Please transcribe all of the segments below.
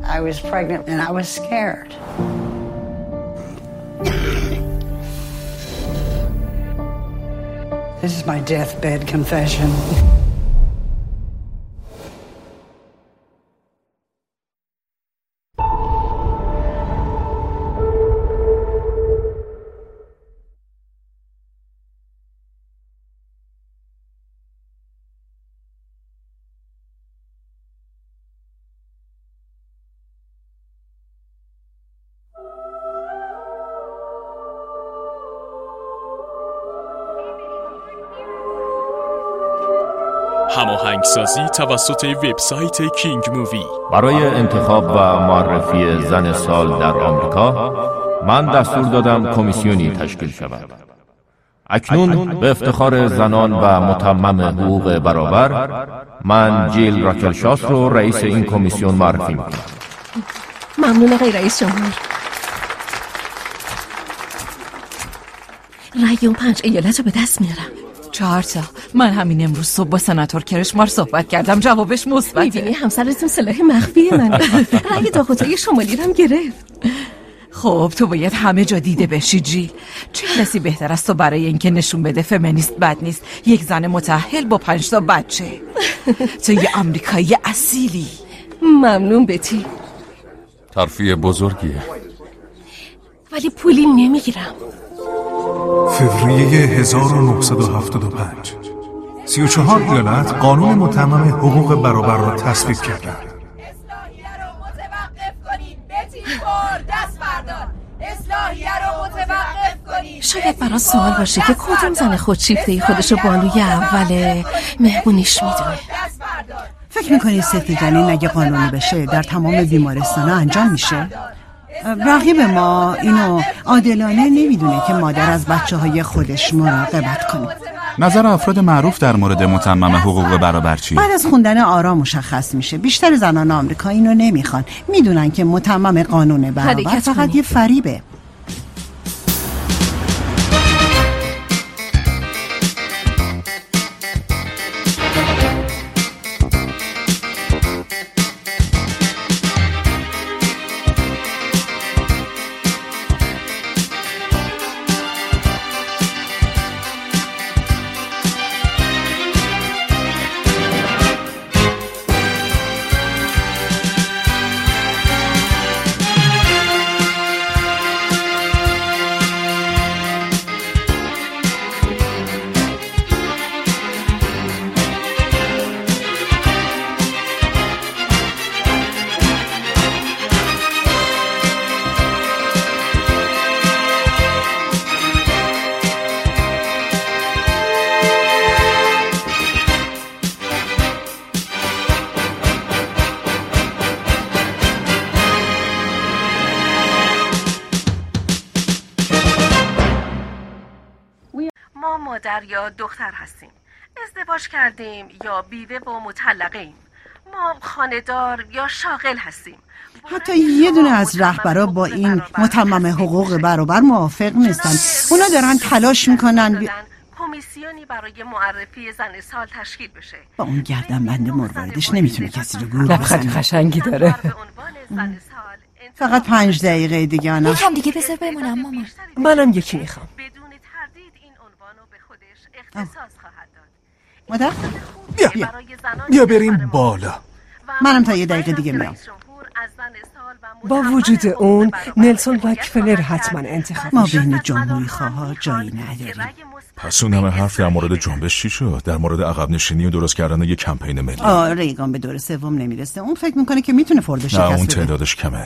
I was pregnant and I was scared. This is my deathbed confession. هماهنگسازی توسط وبسایت کینگ مووی. برای انتخاب و معرفی زن سال در آمریکا من دستور دادم کمیسیونی تشکیل شود. اکنون به افتخار زنان و متمم حقوق برابر من جیل راکلشاس رو رئیس این کمیسیون معرفی می‌کنم. ممنون آقای رئیس جمهور. رأی اون 5 ایالت رو به دست میارم. 4 تا. من همین امروز صبح با سناتور کرشمار صحبت کردم، جوابش مثبته. می‌بینی همسرتون سلاح مخفی من. رأی داکوتای شمالی رو هم گرفت. خب تو باید همه جا دیده بشی جیل. چه کسی بهتر از تو برای اینکه نشون بده فمینیست بد نیست؟ یک زن متأهل با 5 تا بچه. تو یه آمریکایی اصیلی. ممنون بتی. ترفیع بزرگیه، ولی پولی نمیگیرم. فوریه 1975 34 ایالت قانون متمم حقوق برابر را تصویب کردند. اصلاحیه رو متوقف کنید. بتی بار دست بردار. اصلاحیه رو متوقف کنید. شاید برای سوال باشه که کدوم زن خودشیفته‌ای خودشو بانوی اول مهمونیش میدونه. فکر میکنی سفید جنین اگه قانونی بشه در تمام بیمارستان‌ها انجام میشه؟ رقیب ما اینو عادلانه نمیدونه که مادر از بچه‌های خودش مراقبت کنه. نظر افراد معروف در مورد متمم حقوق برابر چیه؟ بعد از خوندن آرا مشخص میشه بیشتر زنان آمریکا اینو نمیخوان. میدونن که متمم قانون برابر فقط یه فریبه. ما مادر یا دختر هستیم. ازدواج کردیم یا بیوه و مطلقه ایم. ما خانه‌دار یا شاغل هستیم. حتی یه دونه از رهبرا با این متمم حقوق برابر موافق نیستن. اونا دارن تلاش میکنن کمیسیونی برای معرفی زن سال تشکیل بشه. با اون گردنبند مرواردش نمیتونه کسی رو گول بزنه. لبخند قشنگی داره. فقط 5 دقیقه دیگه آنا. یکم دیگه بذار بمونم مامان. منم یکی میخوام. بدون تردید این عنوانو به خودش اختصاص خواهد داد. مادر بیا بریم بالا. منم تا 1 دقیقه دیگه میام. با وجود اون نلسون راکفلر حتما انتخاب ما بین جمهوری خواها جایی نداریم. پس اون همه حرف در مورد جنبش چی شد؟ در مورد عقب نشینی و درست کردن یک کمپین ملی. ریگان به دور سوم نمیرسه. اون فکر میکنه که میتونه فوردو شکست بده. نه اون تعدادش کمه.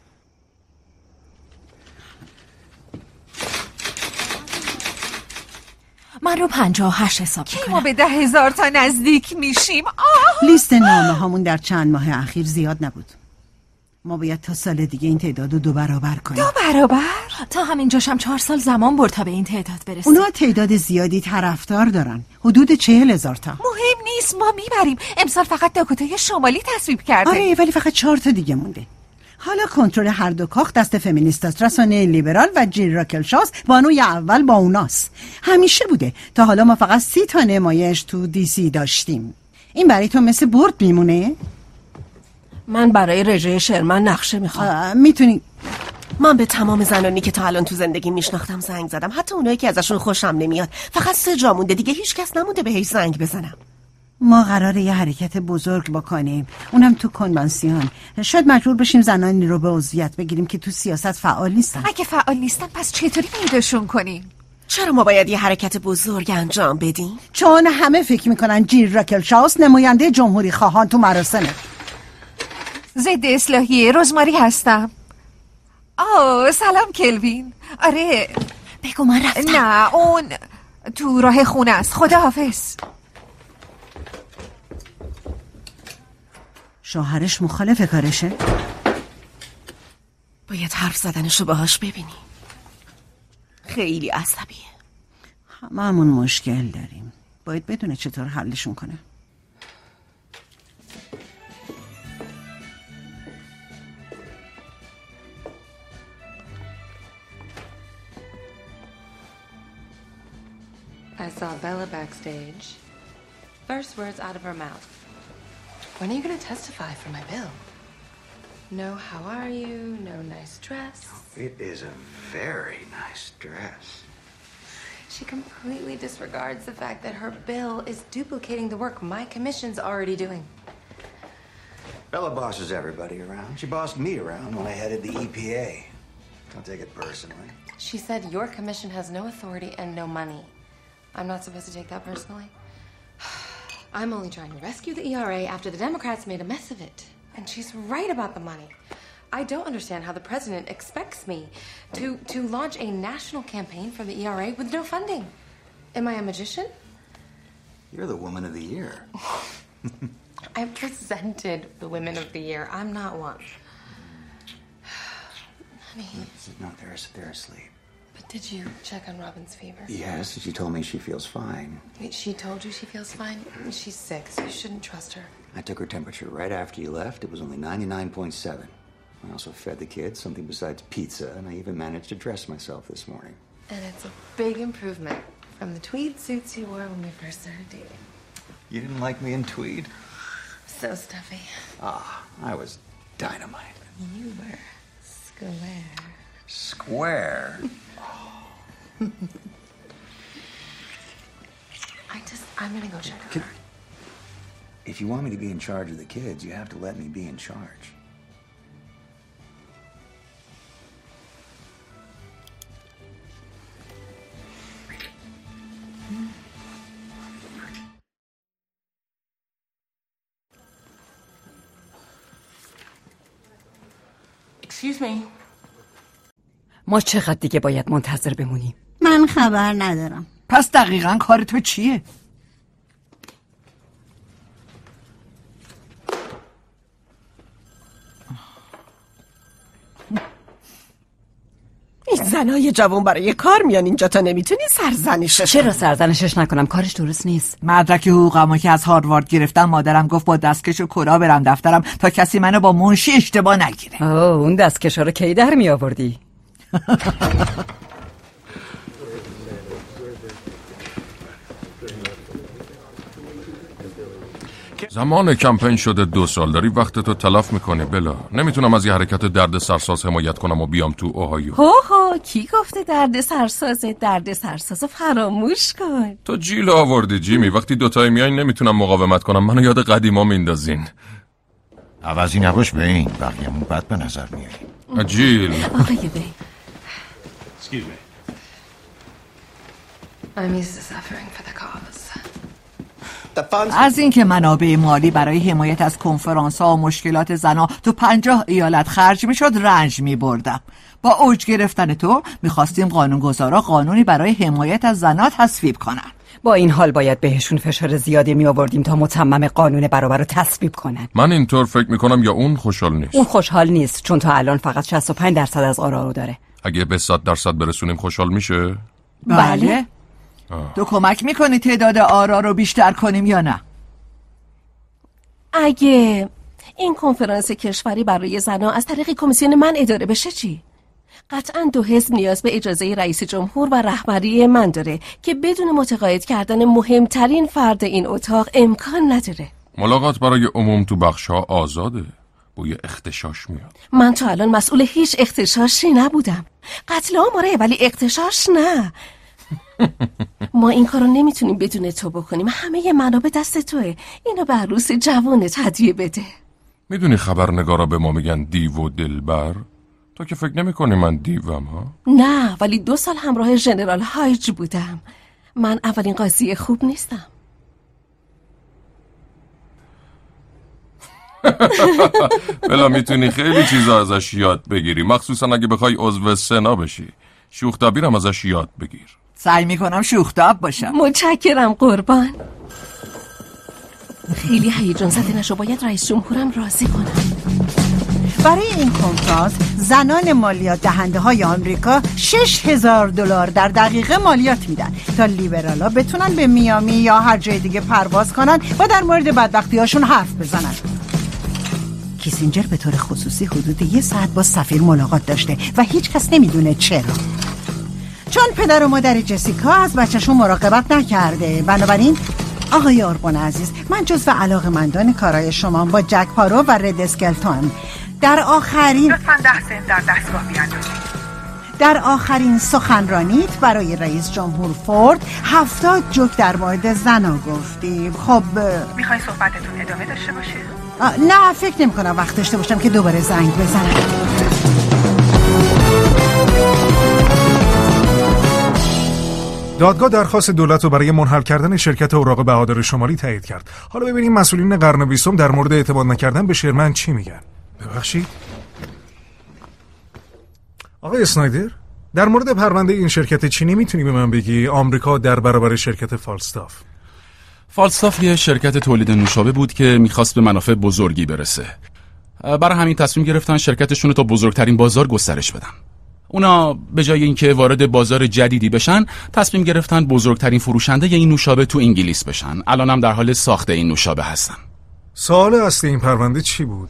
من رو 58 حساب میکنم. ما به 10,000 تا نزدیک میشیم. لیست نامه هامون در چند ماه اخیر زیاد نبود. ما باید تا سال دیگه این تعداد رو 2 برابر کنیم. 2 برابر؟ تا همینجاشم 4 سال زمان برد تا به این تعداد برسیم. اونا تعداد زیادی طرفدار دارن. حدود 40,000 تا. مهم نیست، ما میبریم. امسال فقط داکوتای شمالی تصویب کرده. آره ولی فقط 4 تا دیگه مونده. حالا کنترل هر دو کاخ دست فمینیستاست. رسانه لیبرال و جیل راکلشاس بانوی اول با اوناست. همیشه بوده. تا حالا ما فقط 30 تا نمایش تو دی سی داشتیم. این برای تو مثل برد میمونه؟ من برای رژه شرمن نقشه میخوام. میتونی. من به تمام زنانی که تا الان تو زندگی میشناختم زنگ زدم، حتی اونایی که ازشون خوشم نمیاد. فقط 3 جا مونده دیگه، هیچ کس نمونده بهش زنگ بزنم. ما قراره یه حرکت بزرگ بکنیم، اونم تو کنوانسیون. شاید مجبور بشیم زنانی رو به عضویت بگیریم که تو سیاست فعال نیستن. اگه فعال نیستن پس چطوری پیداشون کنیم؟ چرا ما باید یه حرکت بزرگ انجام بدیم؟ چون همه فکر میکنن جیل راکلشاوس نماینده جمهوری خواهان تو مراسمه. ضد اصلاحیه رزماری هستم. سلام کلوین. آره بگو من رفتم. نه اون تو راه خونه است. خداحافظ. شوهرش مخالف کارشه؟ باید حرف زدنشو باهاش ببینی. خیلی عصبیه. هممون مشکل داریم. باید بدونه چطور حلشون کنه. I saw Bella backstage. First words out of her mouth. When are you going to testify for my bill? No, how are you? No nice dress. It is a very nice dress. She completely disregards the fact that her bill is duplicating the work my commission's already doing. Bella bosses everybody around. She bossed me around when I headed the EPA. Don't take it personally. She said your commission has no authority and no money. I'm not supposed to take that personally. I'm only trying to rescue the ERA after the Democrats made a mess of it. And she's right about the money. I don't understand how the president expects me to launch a national campaign for the ERA with no funding. Am I a magician? You're the woman of the year. I presented the women of the year. I'm not one. Honey. No, they're asleep. But did you check on Robin's fever? Yes, she told me she feels fine. Wait, she told you she feels fine? She's sick, so you shouldn't trust her. I took her temperature right after you left. It was only 99.7. I also fed the kids something besides pizza, and I even managed to dress myself this morning. And it's a big improvement from the tweed suits you wore when we first started dating. You didn't like me in tweed? So stuffy. I was dynamite. You were square. Square? I'm gonna go check on her. If you want me to be in charge of the kids, you have to let me be in charge. Excuse me. ما چقدر دیگه باید منتظر بمونیم؟ من خبر ندارم. پس دقیقاً کار تو چیه؟ این زنای جوان برای کار میان اینجا، تا نمیتونی سرزنشش. چرا سرزنشش نکنم؟ کارش درست نیست. مدرک حقوقمو که از هاروارد گرفتم مادرم گفت با دستکش و کلاه برم دفترم تا کسی منو با منشی اشتباه نگیره. اون دستکشا رو کی در می آوردی؟ زمان کمپین شده 2 سال داری وقت تو تلف میکنی بلا. نمیتونم از یه حرکت درد سرساز حمایت کنم و بیام تو اوهایو. کی گفته درد سرسازه؟ درد سرسازو فراموش کن. تو جیل آوردی جیمی. وقتی دوتایی میای نمیتونم مقاومت کنم. منو یاد قدیما میندازین. عوضی نباش به این بقیه‌مون بد به نظر میاری. جیل آقای بی. Excuse me. I'm used to suffering for the cause. از اینکه منابع مالی برای حمایت از کنفرانس‌ها و مشکلات زنها تو 50 ایالت خرج میشد رنج میبردم. با اوج گرفتن تو میخواستیم قانونگذارا قانونی برای حمایت از زنها تصویب کنن. با این حال باید بهشون فشار زیادی می آوردیم تا متمم قانون برابر رو تصویب کنن. من اینطور فکر میکنم یا اون خوشحال نیست؟ اون خوشحال نیست چون تا الان فقط 65% از آرا رو داره. اگه به 100% برسونیم خوشحال میشه؟ بله. تو کمک میکنی تعداد آرا رو بیشتر کنیم یا نه؟ اگه این کنفرانس کشوری برای زنها از طریق کمیسیون من اداره بشه چی؟ قطعاً 2 حزب نیاز به اجازه رئیس جمهور و رهبری من داره که بدون متقاعد کردن مهمترین فرد این اتاق امکان نداره. ملاقات برای عموم تو بخش‌ها آزاده. بوی اغتشاش میاد. من تا الان مسئول هیچ اغتشاشی نبودم. قتل عام آره ولی اغتشاش نه. ما این کارو نمیتونیم بدون تو بکنیم. همه منابع دست توه. اینو به عروس جوانت هدیه بده. میدونی خبرنگارا به ما میگن دیو و دلبر؟ تو که فکر نمی‌کنی من دیوم ها؟ نه ولی 2 سال همراه ژنرال هایج بودم. من اولین قاضی خوب نیستم. بلا میتونی خیلی چیزا ازش یاد بگیری، مخصوصا اگه بخوای عضو سنا بشی. شوخ طبعیرم ازش یاد بگیر. سعی میکنم شوخ طبع باشم. متشکرم قربان. خیلی هیجان زده نشو، باید رئیس جمهورم راضی کنم. برای این کنفرانس زنان مالیات دهنده های آمریکا $6,000 در دقیقه مالیات میدن تا لیبرالا بتونن به میامی یا هر جای دیگه پرواز کنن و در مورد بدبختی هاشون حرف بزنن. کیسینجر به طور خصوصی حدود 1 ساعت با سفیر ملاقات داشته و هیچ کس نمیدونه چرا. چون پدر و مادر جسیکا از بچه‌شون مراقبت نکرده. بنابراین آقای آربون عزیز، من جزو علاقه‌مندان کارای شما با جک پارو و رد اسکلتون در آخرین لطفاً 10 سنت در دستگاه بیاندازید. در آخرین سخنرانیت برای رئیس جمهور فورد 70 جوک در مورد زنا گفتی. خب میخوای صحبتتون ادامه داشته باشه؟ نه فکر نمی کنم وقت داشته باشم که دوباره زنگ بزنم. دادگاه درخواست دولت رو برای منحل کردن شرکت اوراق بهادر شمالی تایید کرد. حالا ببینیم مسئولین قرن 20 در مورد اعتماد نکردن به شرمن چی میگن. ببخشید آقای اسنایدر، در مورد پرونده این شرکت چینی میتونی به من بگی آمریکا در برابر شرکت فالستاف؟ فالستاف یه شرکت تولید نوشابه بود که میخواست به منافع بزرگی برسه. برای همین تصمیم گرفتن شرکتشون رو تا بزرگترین بازار گسترش بدن. اونا به جای اینکه وارد بازار جدیدی بشن، تصمیم گرفتن بزرگترین فروشنده این نوشابه تو انگلیس بشن. الانم در حال ساخت این نوشابه هستن. سوال اصلی این پرونده چی بود؟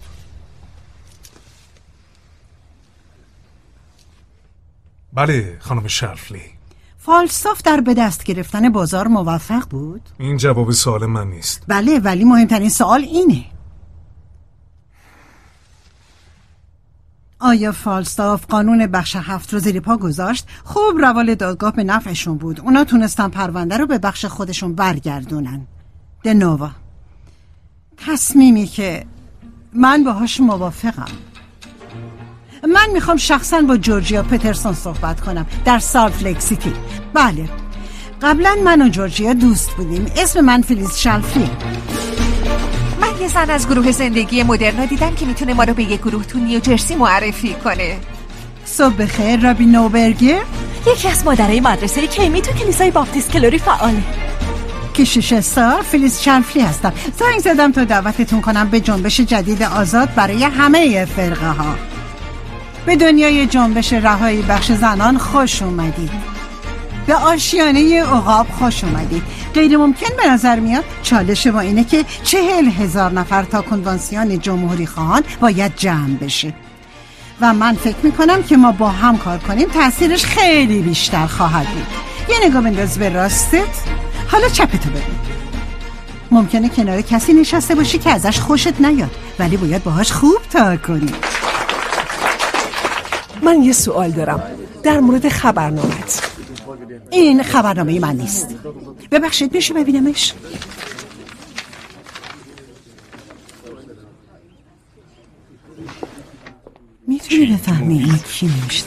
بله خانم شرفلی. فالستاف در به دست گرفتن بازار موفق بود؟ این جواب سوال من نیست. بله ولی مهمترین سوال اینه. آیا فالستاف قانون بخش 7 رو زیر پا گذاشت؟ خب روال دادگاه به نفعشون بود. اونا تونستن پرونده رو به بخش خودشون برگردونن. دنووا. تصمیمی که من باهاش موافقم. من میخوام شخصا با جورجیا پترسون صحبت کنم در سالت لیک سیتی. بله قبلا من و جورجیا دوست بودیم. اسم من فلیس شلفلی. من یه زن از گروه زندگی مدرن دیدم که میتونه ما رو به یه گروه تو نیوجرسی معرفی کنه. صبح بخیر رابی نوبرگر. یکی از مادرای مدرسه کیمی تو کلیسای باپتیست کلوری فعاله. کشیش سال فلیس شلفلی هستم. زنگ زدم تا دعوتتون کنم به جنبش جدید آزاد برای همه فرقه ها. به دنیای جنبش رهایی بخش زنان خوش اومدید. به آشیانه عقاب خوش اومدید. غیر ممکن به نظر میاد. چالش با اینه که 40,000 نفر تا کنوانسیون جمهوری خواهان باید جمع بشه و من فکر میکنم که ما با هم کار کنیم تأثیرش خیلی بیشتر خواهد بود. یه نگاه بنداز به راستت، حالا چپتو ببین. ممکنه کنار کسی نشسته باشی که ازش خوشت نیاد ولی باید باهاش خوب تا کنی. من یه سوال دارم در مورد خبرنامه‌ت. این خبرنامه من نیست. ببخشید میشه ببینمش؟ میتونی بفهمی این کی نوشته؟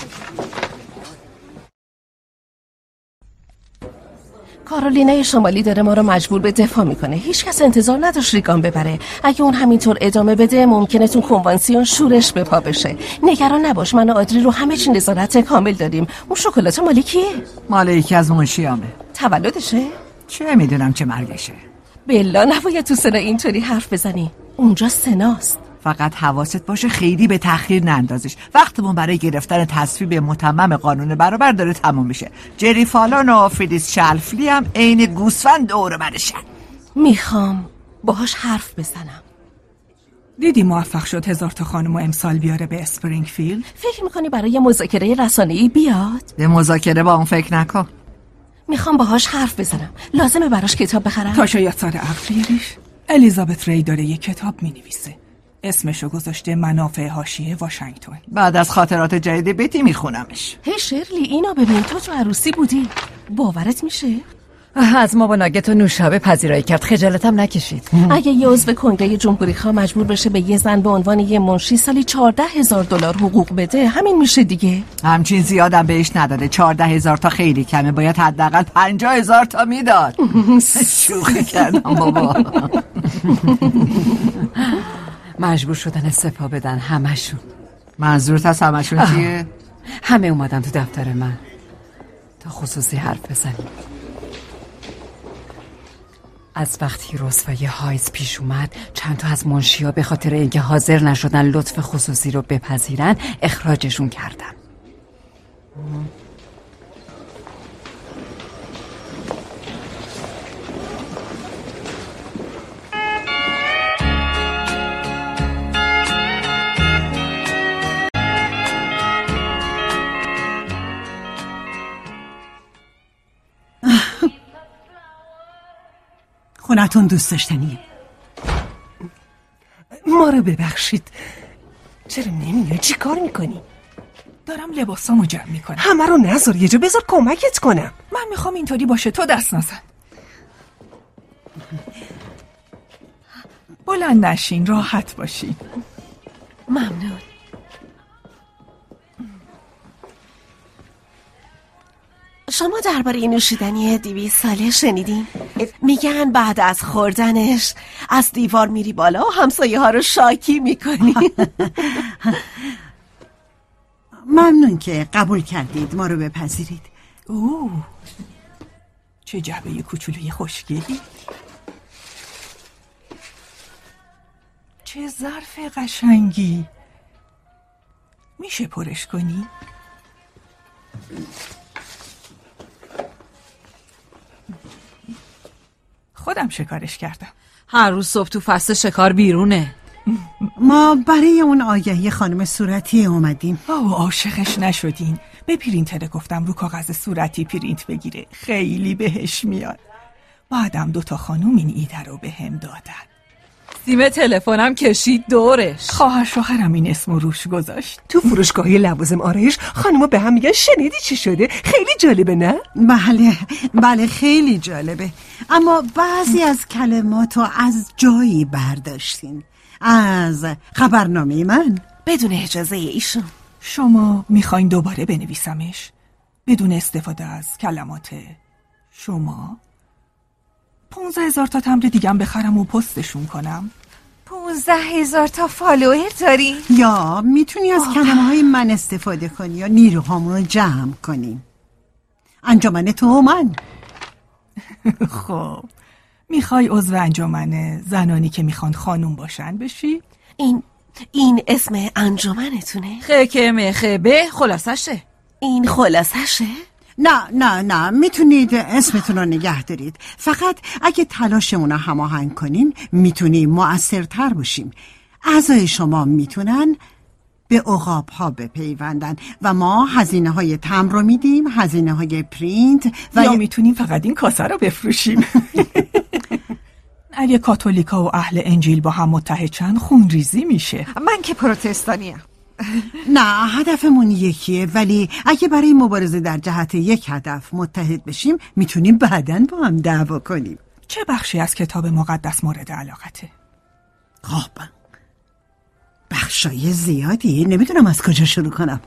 کارولینای شمالی داره ما رو مجبور به دفاع میکنه. هیچ کس انتظار نداشت ریگان ببره. اگه اون همینطور ادامه بده ممکنه تو کنوانسیون شورش به پا بشه. نگران نباش، من و آدری رو همه چی نظارت کامل داریم. اون شکلات مال کیه؟ مال یکی از منشیامه. تولدشه؟ چه میدونم چه مرگشه. بلا نباید تو سنا اینطوری حرف بزنی. اونجا سناست. فقط حواست باشه خیلی به تأخیر نندازیش. وقتمون برای گرفتن تصویب متمم قانون برابر داره تموم میشه. جری فالون و فریدریش شلفلی هم عین گوسفند دور برشن. میخوام باهاش حرف بزنم. دیدی موفق شد 1000 تا خانم و امسال بیاره به اسپرینگفیلد؟ فکر میکنی برای مذاکره رسانه‌ای بیاد؟ به مذاکره با اون فکر نکن. میخوام باهاش حرف بزنم. لازمه براش کتاب بخرم؟ تا شاید سر عقل بیاریش. الیزابت ری داره یه کتاب مینویسه. اسمشو گذاشته منافع حاشیه واشنگتن. بعد از خاطرات جدید بتی میخونمش. هی شرلی اینو ببین، تو عروسی بودی، باورت میشه؟ از ما با ناگت و نوشابه پذیرایی کرد، خجالتم نکشید. اگه یه عضو کنگره جمهوری خواه مجبور بشه به یه زن به عنوان یه منشی سالی $14,000 حقوق بده، همین میشه دیگه. همچین زیادم بهش نداده. 14,000 تا خیلی کمه، باید حداقل 50,000 تا میداد. شوخی کردم بابا. مجبور شدن استعفا بدن همشون. منظورت از همشون چیه؟ همه اومدن تو دفتر من تا خصوصی حرف بزنیم. از وقتی رسوایی هایز پیش اومد، چند تا از منشی‌ها به خاطر اینکه حاضر نشدن لطف خصوصی رو بپذیرن اخراجشون کردن. خونتون دوست داشتنیه. ما رو ببخشید. چرا نمیای؟ چی کار میکنی؟ دارم لباسامو جمع میکنم. همه رو نذار، یه جا بذار کمکت کنم. من میخوام اینطوری باشه، تو دست نزن. بلند نشین، راحت باشین. ممنون. شما درباره این نوشیدنی 200 ساله شنیدین؟ میگن بعد از خوردنش از دیوار میری بالا و همسایه ها رو شاکی میکنی. ممنون که قبول کردید ما رو بپذیرید. اوه، چه جعبه کوچولوی خوشگلی. چه ظرف قشنگی. میشه پرش کنی؟ خودم شکارش کردم. هر روز صبح تو فصل شکار بیرونه. ما برای اون آگهی خانم صورتی اومدیم. عاشقش نشدین؟ به پرینتر گفتم رو کاغذ صورتی پرینت بگیره، خیلی بهش میاد. بعدم 2 تا خانوم این ایده رو به هم دادن. سیم تلفنم کشید دورش. خواهر شوهرم این اسمو روش گذاشت. تو فروشگاهی لوازم آرایش خانوما به هم میگن شنیدی چی شده؟ خیلی جالبه نه؟ بله خیلی جالبه، اما بعضی از کلماتو از جایی برداشتین. از خبرنامه من بدون اجازه ایشون. شما میخواین دوباره بنویسمش بدون استفاده از کلمات شما؟ 15,000 تا تمبر دیگم بخرم و پستشون کنم. 15,000 تا فالوور داری؟ یا میتونی از کلمه های من استفاده کنی یا نیروهامون رو جمع کنیم. انجمن تو من. خب میخوای عضو انجمن زنانی که میخوان خانوم باشن بشی؟ این اسم انجمنتونه؟ خکه مخبه خلاصشه. این خلاصشه؟ نه میتونید اسمتون رو نگه دارید. فقط اگه تلاشمون رو هماهنگ کنیم میتونیم مؤثرتر باشیم. اعضای شما میتونن به عقاب ها بپیوندن و ما هزینه های تمبر رو میدیم، هزینه های پرینت یا میتونیم فقط این کاسه رو بفروشیم. اگه کاتولیکا و اهل انجیل با هم متحد شن خونریزی میشه. من که پروتستانیم. نه هدفمون یکیه، ولی اگه برای مبارزه در جهت یک هدف متحد بشیم میتونیم بعداً با هم دعوا کنیم. چه بخشی از کتاب مقدس مورد علاقته؟ خب بخشای زیادی، نمیدونم از کجا شروع کنم.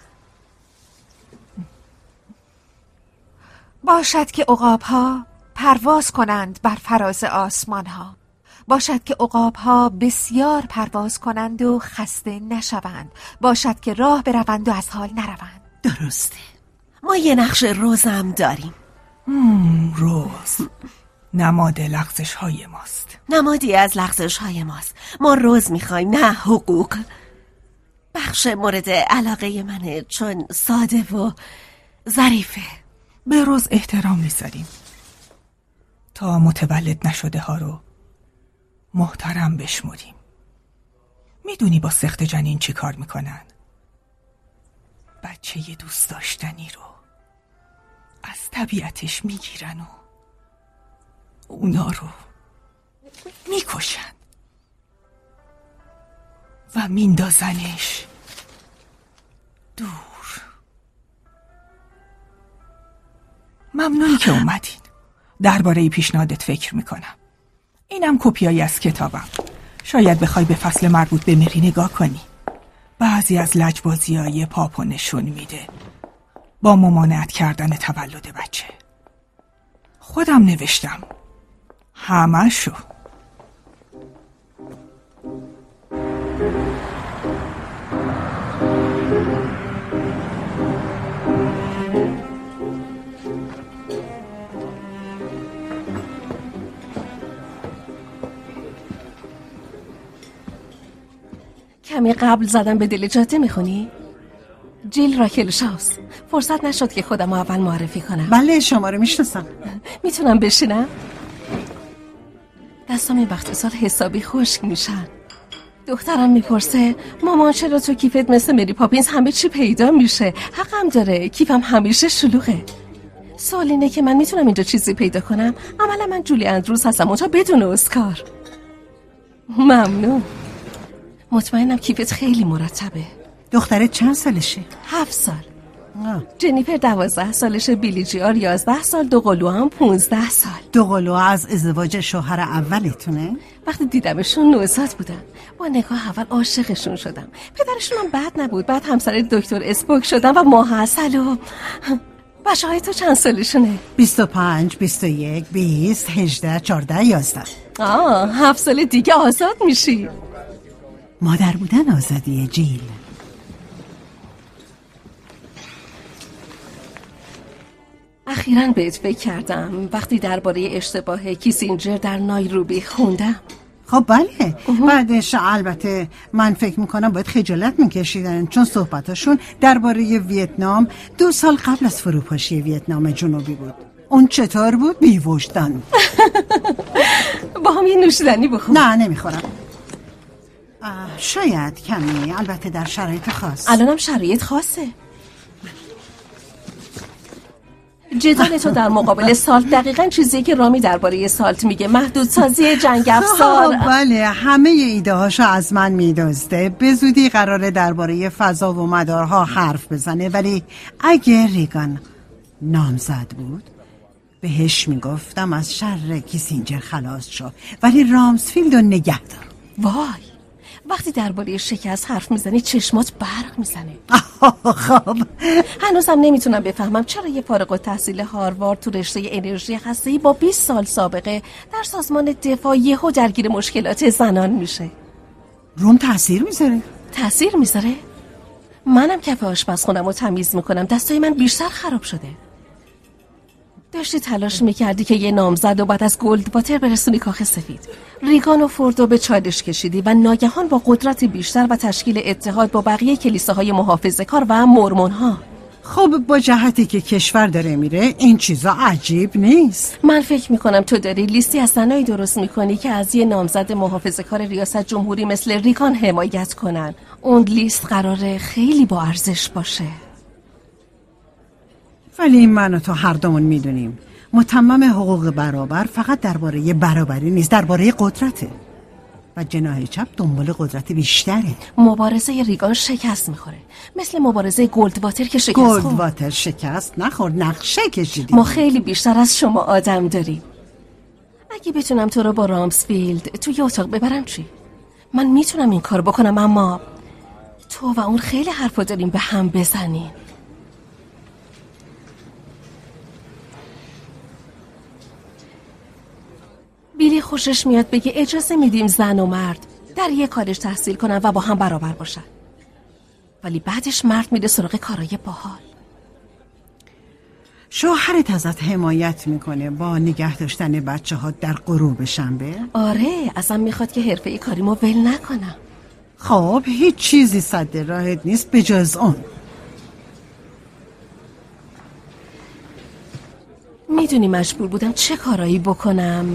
باشد که عقاب‌ها پرواز کنند بر فراز آسمان‌ها، باشد که عقاب‌ها بسیار پرواز کنند و خسته نشوند، باشد که راه بروند و از حال نروند. درسته. ما یه نقش روزم داریم. روز نماد لغزش های ماست. نمادی از لغزش های ماست. ما روز میخوایم، نه حقوق. بخش مورد علاقه منه چون ساده و ظریفه. به روز احترام میذاریم تا متولد نشده ها رو محترم بشمریم. میدونی با سخت جنین چی کار میکنن؟ بچه ی دوست داشتنی رو از طبیعتش میگیرن و اونا رو میکشن. و میندازنش دور. ممنون که اومدین. درباره پیشنهادت فکر میکنم. اینم کپیایی از کتابم. شاید بخوای به فصل مربوط به مری نگاه کنی. بعضی از لجبازی‌های پاپو نشون میده با ممانعت کردن تولد بچه. خودم نوشتم همشو. کمی قبل زدم به دل جاده میخونی؟ جیل راکل شاوس. فرصت نشد که خودم اول معرفی کنم. بله شما رو میشناسم. میتونم بشینم؟ دستم این وقت سال حسابی خشک میشن. دخترم میپرسه مامان چرا تو کیفت مثل مری پاپینز همه چی پیدا میشه؟ حقم داره، کیفم همیشه شلوغه. سوال اینه که من میتونم اینجا چیزی پیدا کنم؟ عملا من جولی اندروز هستم اونجا بدون اسکار. ممنون. مطمئنم کیفت خیلی مرتبه. دخترت چند سالشه؟ 7 سال. جنیفر 12 سالشه، بیلی جیار 11 سال، دوقلو هم 15 سال. دوقلو از ازدواج شوهر اولتونه؟ وقتی دیدمشون نوزاد بودن با نگاه اول عاشقشون شدم. پدرشون هم بد نبود. بعد همسر دکتر اسپوک شدم و ماه عسل و بچه های تو چند سالشونه؟ 25 21 20 18 14 11. 7 سال دیگه آزاد میشی. مادر بودن آزادیه جیل. اخیراً بهت فکر کردم وقتی درباره اشتباه کیسینجر در نایروبی خوندم. خب بله. بعدش البته من فکر میکنم باید خجالت میکشیدن، چون صحبتاشون درباره ویتنام 2 سال قبل از فروپاشی ویتنام جنوبی بود. اون چطور بود؟ بی‌وجدان. با هم یه نوشیدنی بخور. نه نمیخورم. شاید کمی، البته در شرایط خاص. الانم شرایط خاصه. جدال تو در مقابل سالت دقیقاً چیزیه که رامی درباره سالت میگه. محدودسازی جنگ افزار. بله، همه ایده هاشو از من میدزده. به زودی قراره درباره فضا و مدارها حرف بزنه، ولی اگه ریگان نامزد بود بهش میگفتم از شر کیسینجر خلاص شو، ولی رامزفیلد رو نگه دار. وای، وقتی درباره شکست حرف میزنی چشمات برق میزنه. خب هنوزم نمیتونم بفهمم چرا یه فارغ التحصیل هاروارد تو رشته انرژی هسته‌ای با 20 سال سابقه در سازمان دفاع یهو درگیر مشکلات زنان میشه. روم تاثیر میذاره؟ تاثیر میذاره؟ منم کف آشپزخونم رو تمیز میکنم، دستای من بیشتر خراب شده. داشتی تلاش میکردی که یه نامزد و بعد از گلدواتر برسونی کاخ سفید. ریگان و فوردو به چالش کشیدی و ناگهان با قدرت بیشتر و تشکیل اتحاد با بقیه کلیساهای محافظه‌کار و مورمون‌ها. خب با جهتی که کشور داره میره این چیزا عجیب نیست. من فکر میکنم تو داری لیستی از زنایی درست میکنی که از یه نامزد محافظه‌کار ریاست جمهوری مثل ریگان حمایت کنن. اون لیست قراره خیلی با ارزش باشه. ولی من و تو هر دومون میدونیم متمم حقوق برابر فقط درباره برابری نیست، درباره قدرته و جناح چپ دنبال قدرت بیشتره. مبارزه ریگان شکست میخوره، مثل مبارزه گلدواتر که شکست خورد. گلدواتر شکست نخورد، نقشه کشیدیم. ما خیلی بیشتر از شما آدم داریم. اگه بتونم تو رو با رامزفیلد توی اتاق ببرم چی؟ من میتونم این کار بکنم، اما تو و اون خیلی حرفا داریم به هم بزنین. بیلی خوشش میاد بگه اجازه میدیم زن و مرد در یک کالج تحصیل کنن و با هم برابر باشن، ولی بعدش مرد میده سراغ کارای باحال. شوهرت ازت حمایت میکنه با نگه داشتن بچه ها در غروب شنبه؟ آره، ازم میخواد که حرفه کاریمو ول نکنم. خب هیچ چیزی سد راهت نیست به جز اون. میدونی مجبور بودم چه کارایی بکنم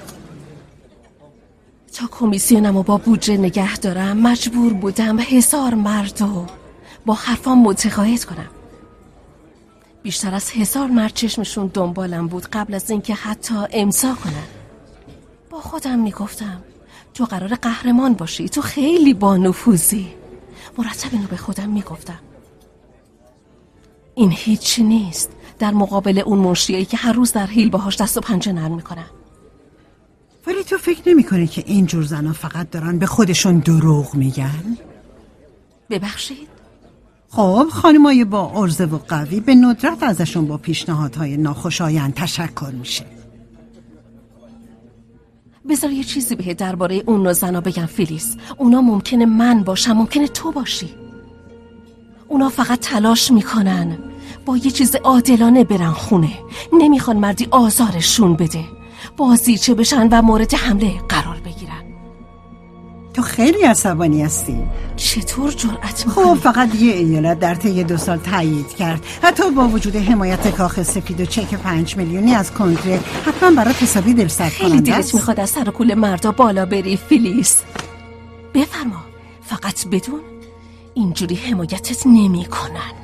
تا کمیسیونمو با بودجه نگه دارم. مجبور بودم 1000 مردو با حرفام متقاعد کنم. بیشتر از 1000 مرد چشمشون دنبالم بود قبل از اینکه حتی امضا کنن. با خودم میگفتم تو قرار قهرمان باشی، تو خیلی با نفوذی. مرتب اینو به خودم میگفتم. این هیچی نیست در مقابل اون منشیایی که هر روز در هیل باهاش دست و پنجه نرم میکنن. ولی تو فکر نمی‌کنی که این جور زنا فقط دارن به خودشون دروغ میگن؟ ببخشید؟ خب خانمای با عرضه و قوی به ندرت ازشون با پیشنهادهای ناخوشایند تشکر میشه. بذار یه چیزی بهت درباره اون نوع زنا بگم فیلیس. اونا ممکنه من باشم، ممکنه تو باشی. اونا فقط تلاش میکنن با یه چیز عادلانه برن خونه. نمیخوان مردی آزارشون بده، بازیچه بشن و مورد حمله قرار بگیرن. تو خیلی عصبانی هستی. چطور جرأت میکنی؟ خب فقط یه ایالت در طی 2 سال تایید کرد، حتی با وجود حمایت کاخ سفید و چک 5 میلیونی از کنگره حتما برات حسابی دلسرد کننده است. خیلی دلت میخواد از سر کول مردا بالا بری فیلیس. بفرما، فقط بدون اینجوری حمایتت نمی کنن.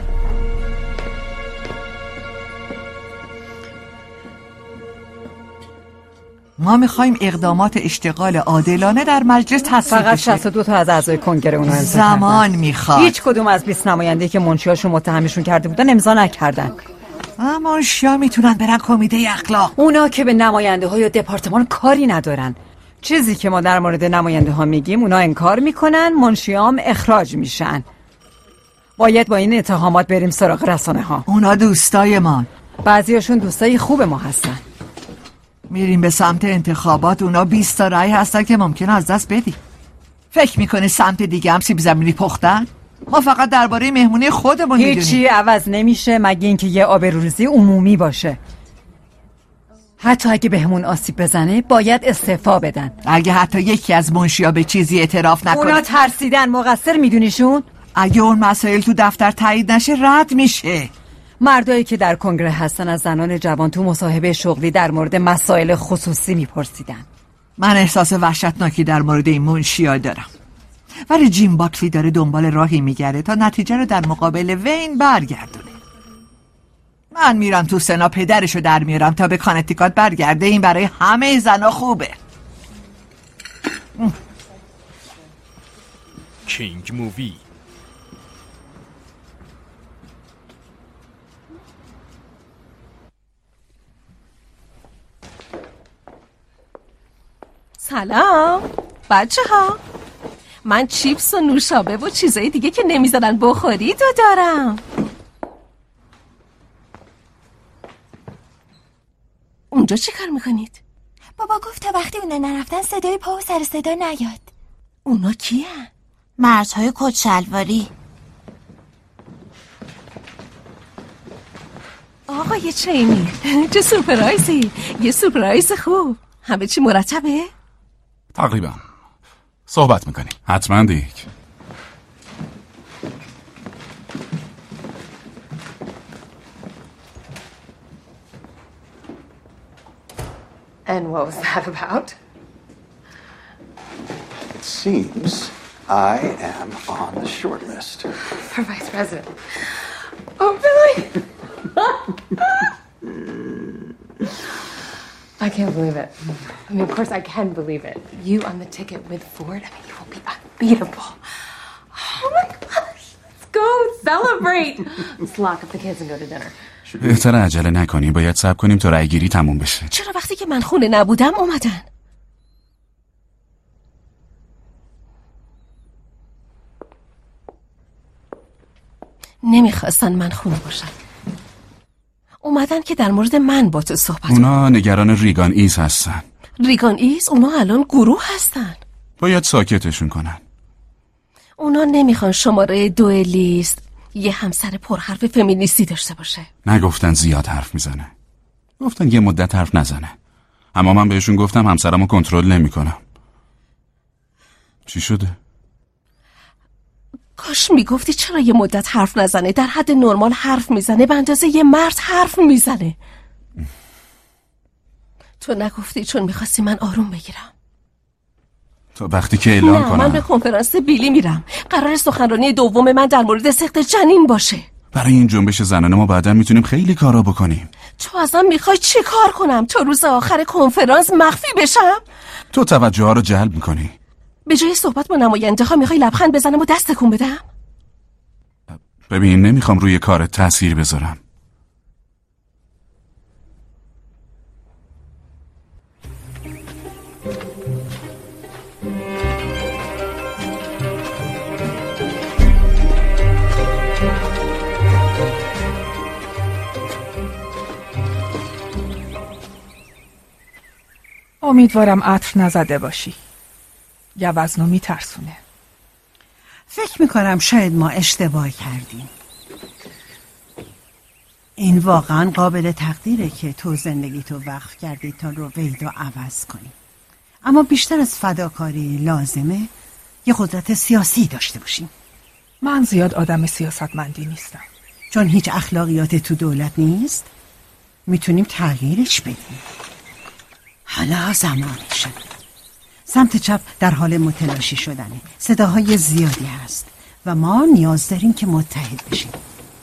ما میخوایم اقدامات اشتغال عادلانه در مجلس تصویب فقط بشه. 62 تا از اعضای کنگره اونو امضا زمان کردن. میخواد. هیچ کدوم از 20 نماینده‌ای که منشیاشون متهمشون کرده بودن امضا نکردن. منشیا میتونن برن کمیته اخلاق. اونا که به نماینده ها یا دپارتمان کاری ندارن. چیزی که ما در مورد نماینده ها میگیم اونا انکار میکنن، منشیام اخراج میشن. باید با این اتهامات بریم سراغ رسانه ها. اونا دوستای ما. بعضیاشون دوستای خوب ما هستن. میریم به سمت انتخابات، اونا 20 تا رأی هستن که ممکنه از دست بدی. فکر میکنه سمت دیگه هم سیب زمینی پختن؟ ما فقط درباره مهمونی خودمون میدونیم. هیچی عوض نمیشه مگه اینکه یه آبروریزی عمومی باشه. حتی اگه بهمون آسیب بزنه باید استعفا بدن. اگه حتی یکی از منشیا به چیزی اعتراف نکنه. اونا ترسیدن، مقصر میدونیشون؟ اگه اون مسائل تو دفتر تایید نشه رد میشه. مردایی که در کنگره هستن از زنان جوان تو مصاحبه شغلی در مورد مسائل خصوصی میپرسیدن. من احساس وحشتناکی در مورد این منشیا دارم، ولی جیم باکلی داره دنبال راهی میگره تا نتیجه رو در مقابل وین برگردونه. من میرم تو سنا پدرشو در میارم تا به کانتیکات برگرده. این برای همه زنا خوبه. کینگ مووی. سلام بچه ها، من چیپس و نوشابه و چیزای دیگه که نمیذارن بخوری تو دارم. اونجا چی کار میکنید؟ بابا گفت تا وقتی اونا نرفتن صدای پا و سر صدا نیاد. اونا کیه؟ مردهای کتشلواری. آقای چینی، چه سورپرایزی. یه سورپرایز خوب. همه چی مرتبه؟ تقریبا. صحبت میکنی؟ حتما دیک. And what was that about? It seems I am on the short list. For vice president. Oh, really? I can't believe it. I mean, of course I can believe it. You on the ticket with Ford? I mean, you will be unbeatable. Oh my gosh. Let's go celebrate. Let's lock up the kids and go to dinner. بهتره عجله نکنیم، باید صبر کنیم تا رای گیری تموم بشه. چرا وقتی که من خونه نبودم اومدن؟ نمیخواستن من خونه باشم. اومدن که در مورد من با تو صحبت اونا نگران ریگان ایز هستن. ریگان ایز؟ اونا الان گروه هستن. باید ساکتشون کنن. اونا نمیخوان شماره 2 لیست یه همسر پرحرف فمینیستی داشته باشه. نگفتن زیاد حرف میزنه، گفتن یه مدت حرف نزنه. اما من بهشون گفتم همسرمو کنترل نمیکنم. چی شده؟ کاش میگفتی چرا یه مدت حرف نزنه. در حد نرمال حرف میزنه، به اندازه یه مرد حرف میزنه. تو نگفتی چون میخواستی من آروم بگیرم. تا وقتی که اعلام کنم. من به کنفرانس بیلی میرم. قرار سخنرانی دوم من در مورد سقط جنین باشه. برای این جنبش زنانه ما بعدا میتونیم خیلی کارا بکنیم. تو ازم میخوای چی کار کنم؟ تا روز آخر کنفرانس مخفی بشم؟ تو توجه ها رو جلب میکنی. به جای صحبت با نماینده ها میخوای لبخند بزنم و دست تکون بدم؟ ببین نمیخوام روی کارت تأثیر بذارم. امیدوارم عطر نزده باشی. گوزنو میترسونه. فکر میکنم شاید ما اشتباه کردیم. این واقعا قابل تقدیره که تو زندگیتو وقف کردی تا رو ویدو عوض کنی. اما بیشتر از فداکاری لازمه یه قدرت سیاسی داشته باشیم. من زیاد آدم سیاستمندی نیستم. چون هیچ اخلاقیات تو دولت نیست میتونیم تغییرش بدیم. حالا زمانشه. سمت چپ در حال متلاشی شدنه. صداهای زیادی هست و ما نیاز داریم که متحد بشیم.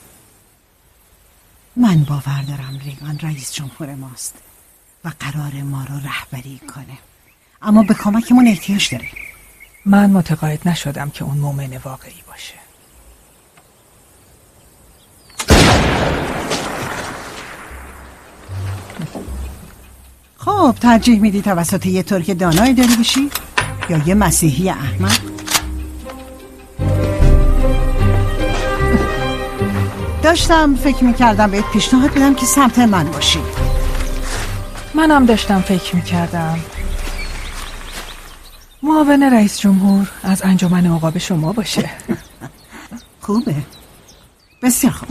من باور دارم ریگان رئیس جمهور ماست و قرار ما رو رهبری کنه، اما به کمکمون احتیاج داره. من متقاعد نشدم که اون مومن واقعی باشه. خب ترجیح میدی توسط یه ترک دانای داری بشی یا یه مسیحی احمق؟ داشتم فکر میکردم بهت پیشنهاد بدم که سمت من باشی. منم داشتم فکر میکردم معاون رئیس جمهور از انجمن عقاب شما باشه. خوبه، بسیار خوب.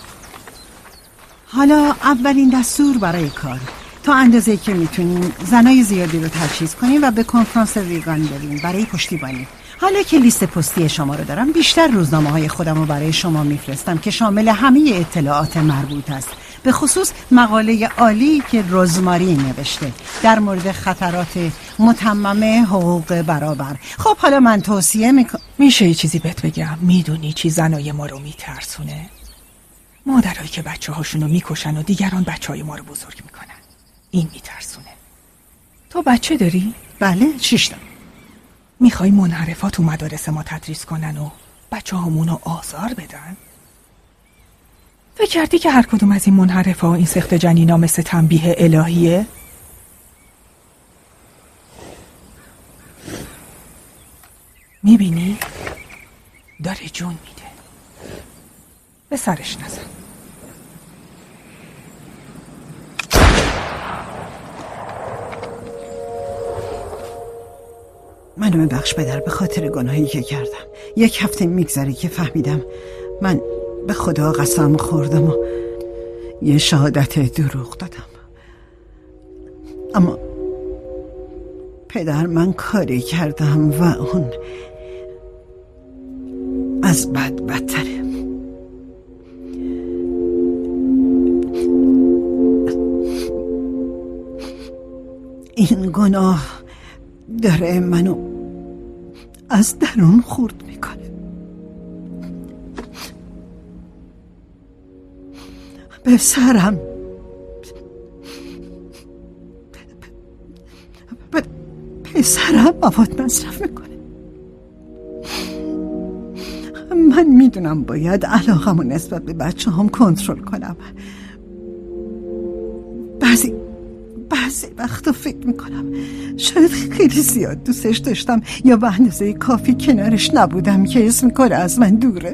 حالا اولین دستور برای کار، تا اندازه‌ای که میتونیم زنای زیادی رو تجهیز کنیم و به کنفرانس ریگان بریم برای پشتیبانی. حالا که لیست پستی شما رو دارم، بیشتر روزنامه‌های خودم رو برای شما میفرستم که شامل همه اطلاعات مربوط است، به خصوص مقاله عالی که روزماری نوشته در مورد خطرات متمم حقوق برابر. خب حالا من توصیه میشه یه چیزی بهت بگم؟ میدونی چی زنای ما رو میترسونه؟ مادرایی که بچه هاشونو میکشن و دیگران بچه های ما رو بزرگ میکنن. این میترسونه. تو بچه داری؟ بله، 6 تا. میخوای منحرفات تو مدارس ما تدریس کنن و بچه همونو آزار بدن؟ فکر کردی که هر کدوم از این منحرفا این سخت جنینا مثل تنبیه الهیه؟ میبینی؟ داره جون میده. به سرش نزن. منو ببخش پدر، به خاطر گناهی که کردم. 1 هفته میگذره که فهمیدم من به خدا قسم خوردم و یه شهادت دروغ دادم. اما پدر، من کاری کردم و اون از بدتره. این گناه داره منو از درون خورد میکنه. پسرم پسرم مواد مصرف میکنه. من میدونم باید علاقمو نسبت به بچه هم کنترل کنم. بعضی وقتا فکر میکنم شاید خیلی زیاد دوستش داشتم یا به اندازه کافی کنارش نبودم که اسم کار از من دوره.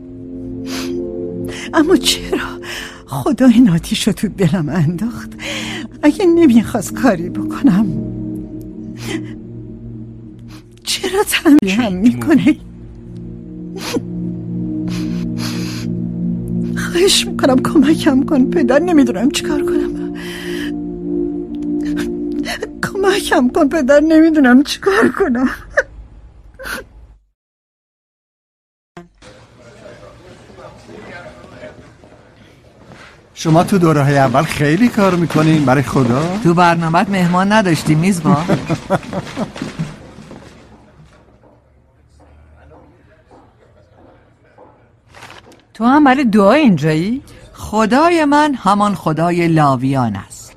اما چرا خدا این آتیش رو تو دلم انداخت؟ اگه نمیخواست کاری بکنم چرا تنبیهم میکنه؟ خواهش میکنم کمکم کن پدر، نمیدونم چیکار کنم. کمکم کن پدر، نمیدونم چیکار کنم. شما تو دوره‌های اول خیلی کار میکنین برای خدا؟ تو برنامه‌ت مهمان نداشتی میزبان؟ تو هم برای دعا اینجایی؟ خدای من همان خدای لاویان است.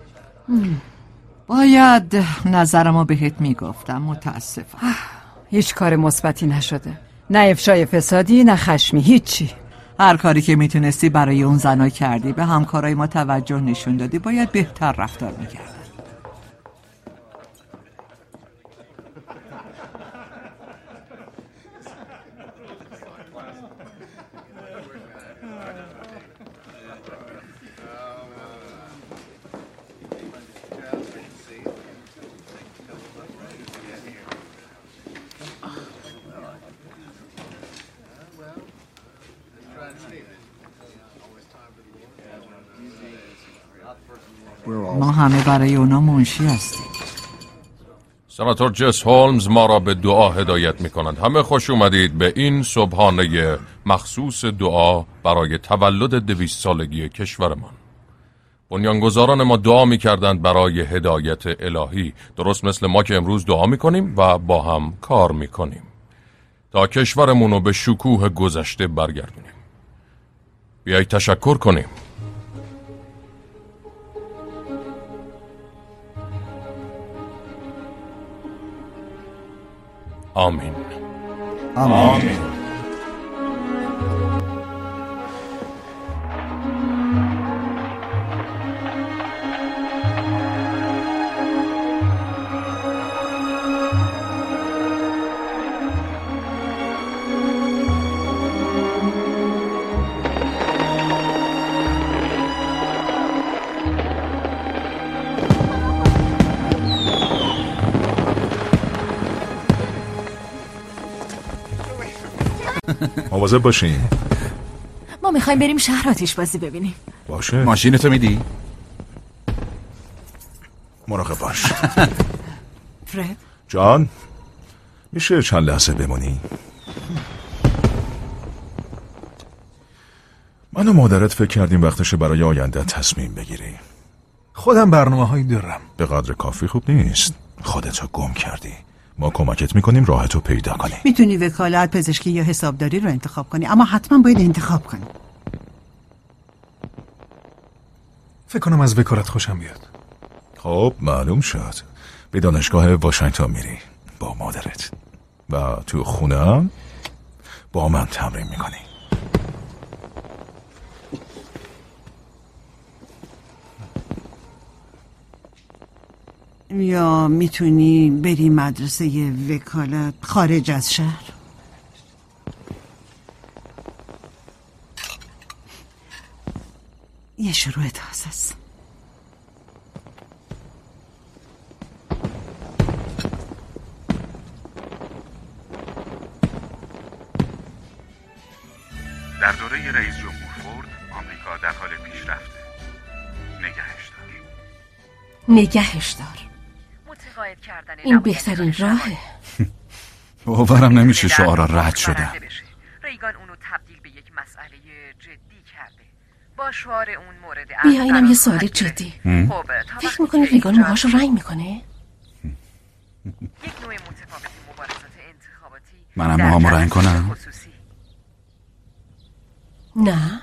باید نظرمو بهت میگفتم، متاسفم. هیچ کار مثبتی نشده، نه افشای فسادی نه خشمی، هیچی. هر کاری که میتونستی برای اون زنا کردی، به همکارای ما توجه نشون دادی، باید بهتر رفتار میکردی. ما همه برای اونا منشی هستیم. سناتور جس هولمز ما را به دعا هدایت می کنند. همه خوش اومدید به این صبحانه مخصوص دعا برای تولد 200 سالگی کشورمان. بنیانگذاران ما دعا می کردند برای هدایت الهی، درست مثل ما که امروز دعا می کنیم و با هم کار می کنیم تا کشورمون رو به شکوه گذشته برگردونیم. بیایید تشکر کنیم. آمین. آمین. مواظب باشین. ما میخوایم بریم شهر آتش بازی ببینیم. باشه. ماشینتو میدی؟ مراقب باش. فرد جان، میشه چند لحظه بمونی؟ من و مادرت فکر کردیم وقتشه برای آینده تصمیم بگیری. خودم برنامه‌هایی دارم. به قدر کافی خوب نیست. خودتو گم کردی. ما کمکت میکنیم راهتو پیدا کنی. میتونی وکالت، پزشکی یا حسابداری رو انتخاب کنی، اما حتما باید انتخاب کنی. فکر کنم از وکالت خوشم بیاد. خب معلوم شد. به دانشگاه واشنگتن میری با مادرت و تو خونم با من تمرین میکنی. یا میتونی بری مدرسه وکالت خارج از شهر. یه شروع تازه است. در دوره رئیس جمهور فورد، آمریکا در حال پیشرفته. نگهش دار. این بهترین راهه. باورم نمیشه شعارا رد شدن. ریگان اونو تبدیل به یک مسئله جدی کرده. با شعار اون مورد بیا اینم یه سوال جدی. فکر میکنی ریگان موهاش رو رنگ میکنه؟ یک نوع متفاوت مبارزات انتخاباتی. منم موهامو رنگ کنم؟ نه.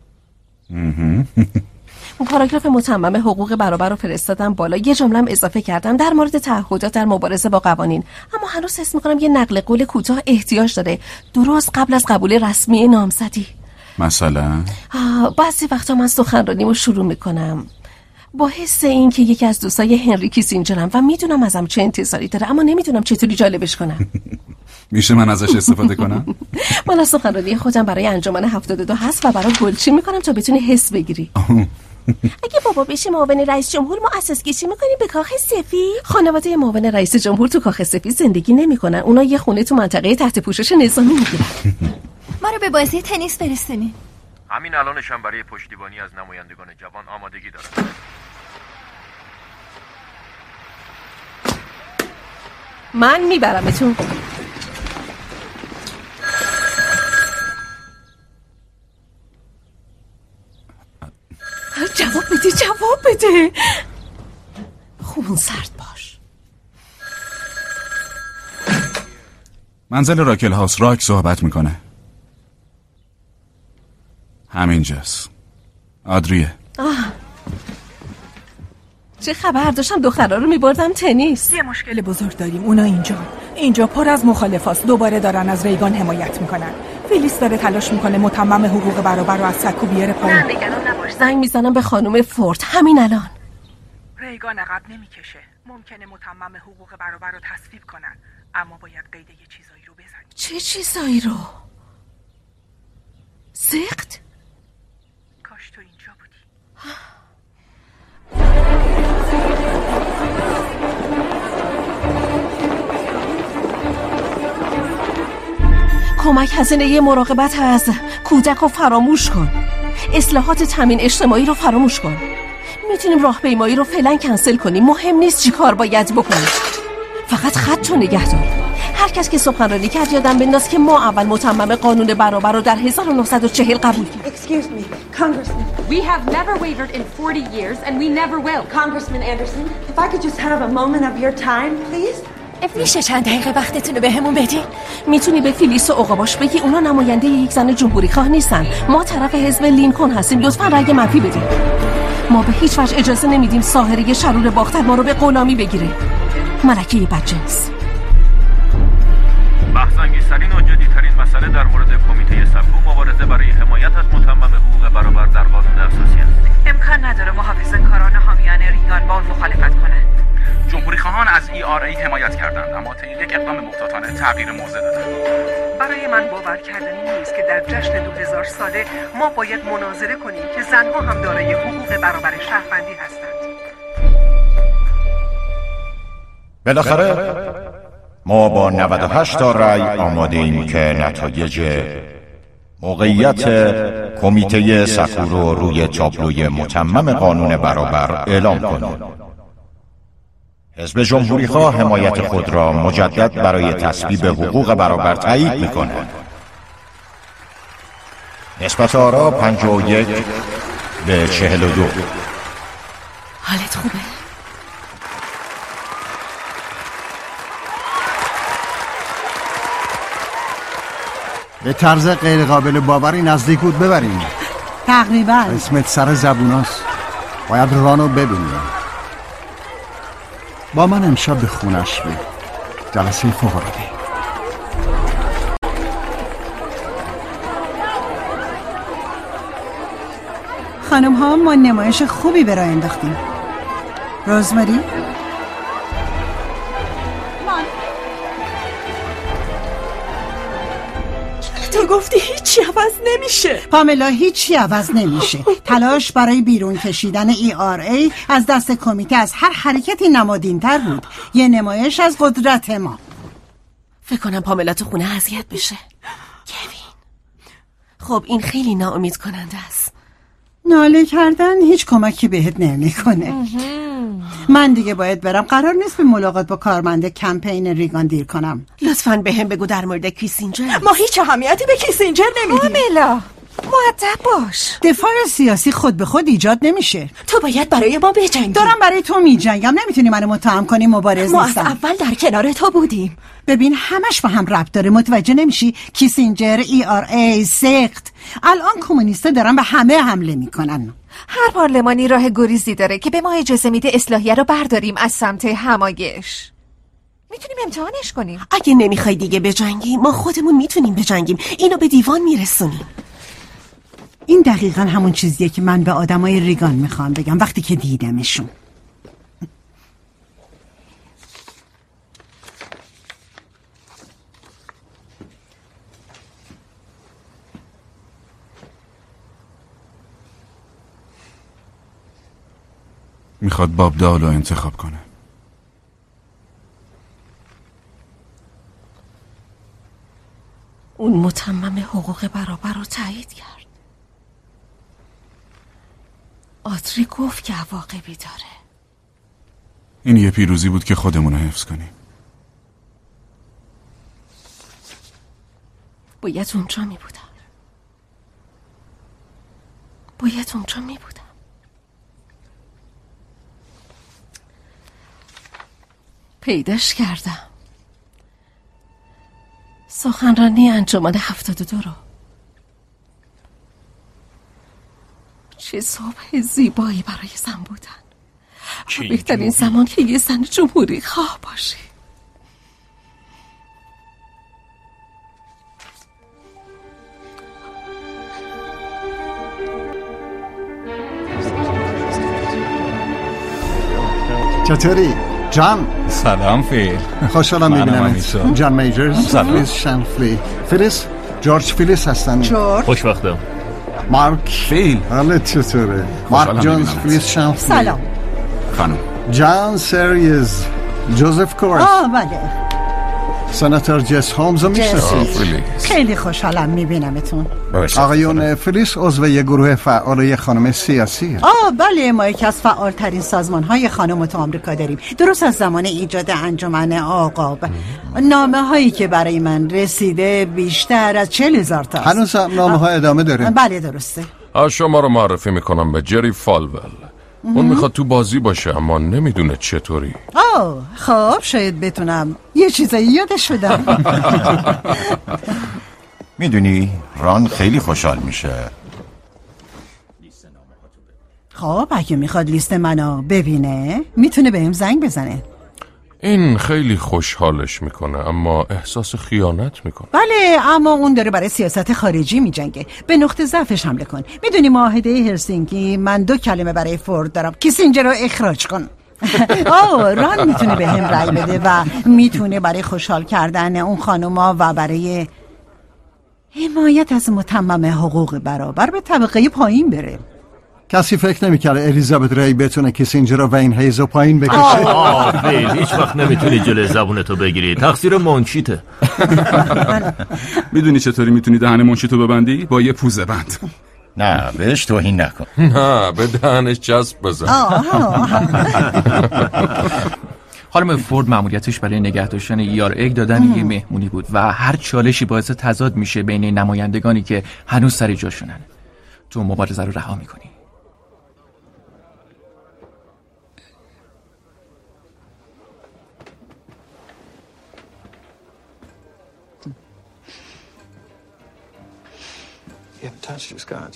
اون پاراگراف متمم حقوق برابر رو فرستادم بالا، یه جمله‌ام اضافه کردم در مورد تعهدات در مبارزه با قوانین، اما هنوز حس می‌کنم یه نقل قول کوتاه احتیاج داره، درست قبل از قبول رسمی نامزدی. مثلا بعضی وقتا من سخنرانیمو شروع میکنم با حس این که یکی از دوستای هنری کیسینجرم و میدونم ازم چه انتظاری داره، اما نمیدونم چطوری جالبش کنم. میشه من ازش استفاده کنم؟ من از سخنرانی خودم برای انجمن 72 هست و برای گلچین میکنم تا بتونی حس بگیری. اگه بابا بشی معاون رئیس جمهور، ما اساس کشی میکنیم به کاخ سفید. خانواده معاون رئیس جمهور تو کاخ سفید زندگی نمیکنن، اونا یه خونه تو منطقه تحت پوشش نظامی میگیرن. ما رو به بازی تنیس برسونی. همین الانشم برای پشتیبانی از نمایندگان جوان آمادگی دارم. من میبرمتون. جواب بده. خون سرد باش. منزل راکل هاوس، راک صحبت میکنه. همینجاست. آدریه. چه خبر؟ داشتم دخترها رو میبردم تنیس. یه مشکل بزرگ داریم. اونا اینجا پر از مخالفاست. دوباره دارن از ریگان حمایت میکنن. فیلیس داره تلاش میکنه متمم حقوق برابر رو از سکو بیاره پایین. نگران نباش. زنگ میزنم به خانم فورد همین الان. ریگان عقب نمیکشه. ممکنه متمم حقوق برابر رو تصویب کنن، اما باید قید یه چیزایی رو بزنیم. چه چیزایی رو؟ سخت؟ کاش تو اینجا بودی. کمک هزینه مراقبت از کودک رو فراموش کن. اصلاحات تامین اجتماعی رو فراموش کن. میتونیم راهپیمایی رو فعلا کنسل کنیم. مهم نیست چی کار باید بکنیم. فقط خط رو نگه دار. هر کس که سخنرانی کرد یادم بنداز که ما اول متمم قانون برابر رو در 1940 قبول کردیم. Excuse me, Congressman. We have never wavered in 40 years and we never will. Congressman Anderson, if I could just have a moment of your time, please. میشه چند دقیقه وقتتون رو بهمون بدین؟ میتونی به فیلیس و عقاباش بگی اونا نماینده یک زن جمهوری خواه نیستن. ما طرف حزب لینکن هستیم. لطفاً رأی منفی بدین. ما به هیچ وجه اجازه نمیدیم ساحره شرور باختر ما رو به غلامی بگیره. ملکه بدجنس. بحث‌انگیزترین و جدی‌ترین مسئله در مورد کمیته سکو مبارزه برای حمایت از متمم حقوق برابر در قانون اساسی است. امکان نداره محافظه‌کاران حامیان ریگان با اون مخالفت کنند. جمهوری خواهان از ERA حمایت کردند، اما طی یک اقدام محتاطانه تغییر موضع دادند. برای من باور کردنی نیست که در جشن 2000 ساله ما باید مناظره کنیم که زنها هم دارای حقوق برابر شهروندی هستند. بالاخره ما با 98 تا رأی آماده ایم که نتایج موقعیت کمیته سکو رو روی تابلوی متمم قانون برابر اعلام کنیم. حزب جمهوری خواه حمایت خود را مجدد برای تصویب حقوق برابر تایید می‌کند. نسبت آرا 51 به 42. حالت خوبه؟ به طرز غیر قابل باوری نزدیک بود ببریم. تقریبا اسمت سر زبوناست. باید رانو ببینیم. با من امشب به خونش بید. جلسه فوق‌العاده. خانم ها، ما نمایش خوبی برای انداختیم. روزمری؟ تو گفتی هیچی عوض نمیشه. پاملا، هیچی عوض نمیشه. تلاش برای بیرون کشیدن ERA از دست کمیته از هر حرکتی نمادین‌تر بود. یه نمایش از قدرت ما. فکر کنم پاملا تو خونه اذیت بشه. کوین، خب این خیلی ناامید کننده است. ناله کردن هیچ کمکی بهت نمیکنه. من دیگه باید برم. قرار نیست به ملاقات با کارمند کمپین ریگان دیر کنم. لطفاً به هم بگو در مورد کیسینجر. ما هیچ اهمیتی به کیسینجر نمیدیم. پاملا، مؤدب باش. دفاع سیاسی خود به خود ایجاد نمیشه. تو باید برای ما بجنگی. دارم برای تو میجنگم. نمیتونی منو متهم کنی مبارز ما نیستم. از اول در کنار تو بودیم. ببین همش با هم ربط داره. متوجه نمیشی؟ کیسینجر، ERA، سخت. الان کمونیستا دارن به همه حمله میکنن. هر پارلمانی راه گریزی داره که به ما اجازه میده اصلاحیه رو برداریم از سمت همایش. میتونیم امتحانش کنیم. اگه نمیخوای دیگه بجنگی، ما خودمون میتونیم بجنگیم. اینو به دیوان میرسونیم. این دقیقا همون چیزیه که من به آدمای ریگان میخوام بگم وقتی که دیدمشون. میخواد باب دال رو انتخاب کنه. اون متمم حقوق برابر رو تایید کرد. آدری گفت که عواقبی داره. این یه پیروزی بود که خودمون رو حفظ کنیم. باید اونجا می بودم. پیداش کردم. سخنرانی انجمن 72 رو. چه صبح زیبایی برای زن بودن. بهترین زمان که یه زن جمهوری خواه باشه. چطوری؟ جان سلام فیل. خوشحالم میبینم. جان میجرز، فیلیس شنفلی. فیلیس؟ جورج فیلیس هستن. خوش وقتم. مارک فیل. حالت چطوره؟ مارک جونز فیلیس شنفلی. سلام. خانم جان سریز، جوزف کورس. بله. سناتور جس هومز رو میشناسید؟ خیلی خوشحالم میبینمتون. آقایون، فیلیس عضو یه گروه فعال و یه خانم سیاسی. بله، ما یکی از فعالترین سازمان‌های خانم تو آمریکا داریم. درست از زمان ایجاد انجمن آقاب. نامه هایی که برای من رسیده بیشتر از 40,000 تا. هنوز نامه ها ادامه داره؟ بله درسته. شما رو معرفی میکنم به جری فالول. اون میخواد تو بازی باشه اما نمیدونه چطوری. خب شاید بتونم یه چیزایی یادش شدم. میدونی ران خیلی خوشحال میشه. خب اگه میخواد لیست منو ببینه میتونه بهم زنگ بزنه. این خیلی خوشحالش میکنه اما احساس خیانت میکنه. بله، اما اون داره برای سیاست خارجی میجنگه. به نقطه ضعفش حمله کن. میدونی معاهده هلسینکی، من 2 کلمه برای فورد دارم: کیسینجر رو اخراج کن. ران میتونه به هم رأی بده و میتونه برای خوشحال کردن اون خانوما و برای حمایت از متمم حقوق برابر به طبقه پایین بره. کسی فکر نمی‌کرده الیزابت ری بتونه کیسینجر و این هیزو پایین بکشه. فیل، هیچ وقت نمیتونی جلوی زبونتو بگیری. تقصیر منشیته. میدونی چطوری میتونی دهن منشیتو ببندی؟ با یه پوزه بند. نه بهش توهین نکن. نه به دهنش چسب بزن. خانم فورد مأموریتش برای نگه داشتن ERA دادن یه مهمونی بود و هر چالشی باعث تضاد میشه بین نمایندگانی که هنوز سر جاشونن. تو مبارزه رو رها میکنی. You haven't touched your scotch.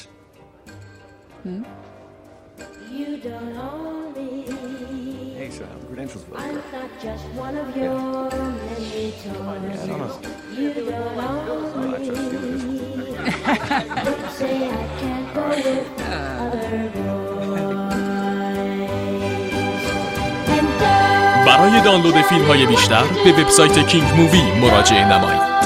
You don't own me. Hey, sir, credentials for I'm not just one of your many toys. You don't own me. Don't say I can't go with other boys. برای دانلود فیلم های بیشتر به وبسایت کینگ مووی مراجعه نمایید.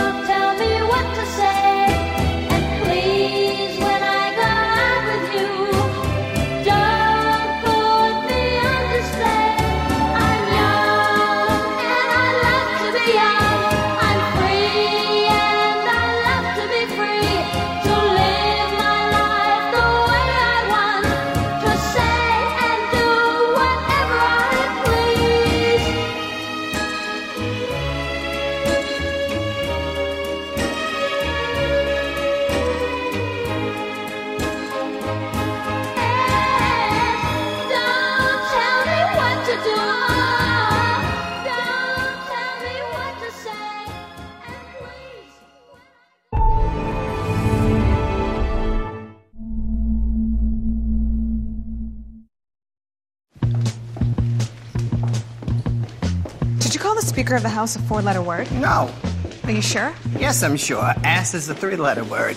Speaker of the House a 4-letter word? No. Are you sure? Yes, I'm sure. Ass is a 3-letter word.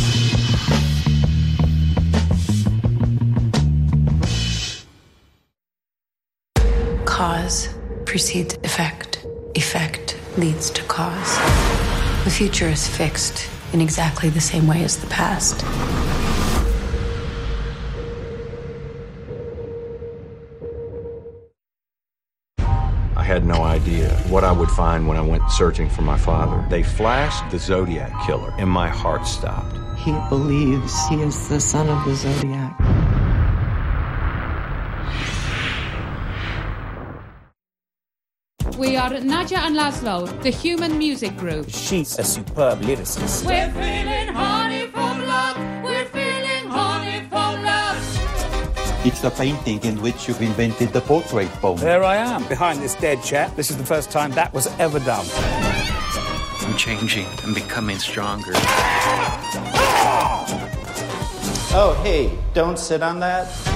Cause precedes effect. Effect leads to cause. The future is fixed in exactly the same way as the past. I had no idea what I would find when I went searching for my father. They flashed the Zodiac killer, and my heart stopped. He believes he is the son of the Zodiac. We are Nadja and Laszlo, the Human Music Group. She's a superb lyricist. We're feeling honey from love. We're feeling honey from love. It's the painting in which you've invented the portrait poem. There I am, behind this dead chap. This is the first time that was ever done. I'm changing and becoming stronger. Oh, hey, don't sit on that.